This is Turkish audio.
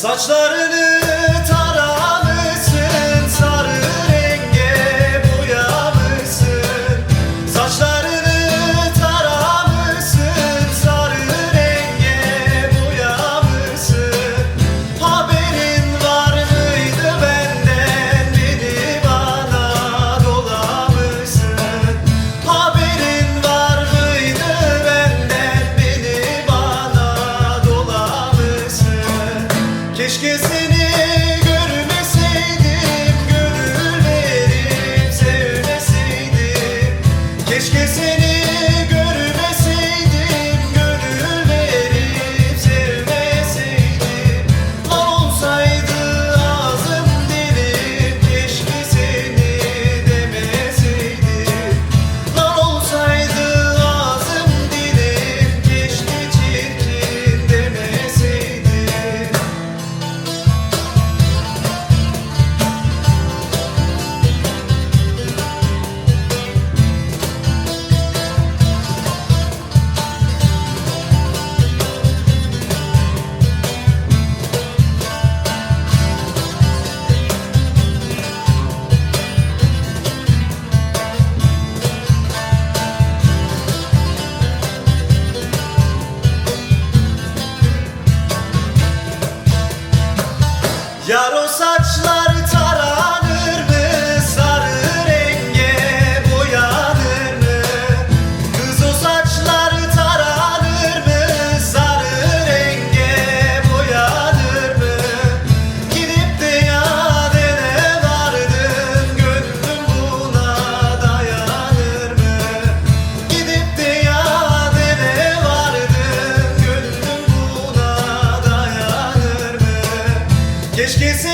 Saçlarını taramışsın, sarı renge boyamışsın. Saçlarını taramışsın, sarı renge boyamışsın. Haberin var mıydı benden, beni bana dolamışsın. Haberin var mıydı benden, beni bana dolamışsın. Keşke seni görmeseydim, gönül verip sevmeseydim. Keşke seni görmeseydim, gönül verip sevmeseydim. Lan olsaydı ağzım dilim, keşke seni demeseydim. Lan olsaydı ağzım dilim, keşke çirkin demeseydim. Yar o saçlar taranır mı, sarı renge boyanır mı? Kız o saçlar taranır mı, sarı renge boyanır mı? Gidip de yadene vardın, gönlüm buna dayanır mı? Gidip de yadene vardın, gönlüm buna dayanır mı? Keşke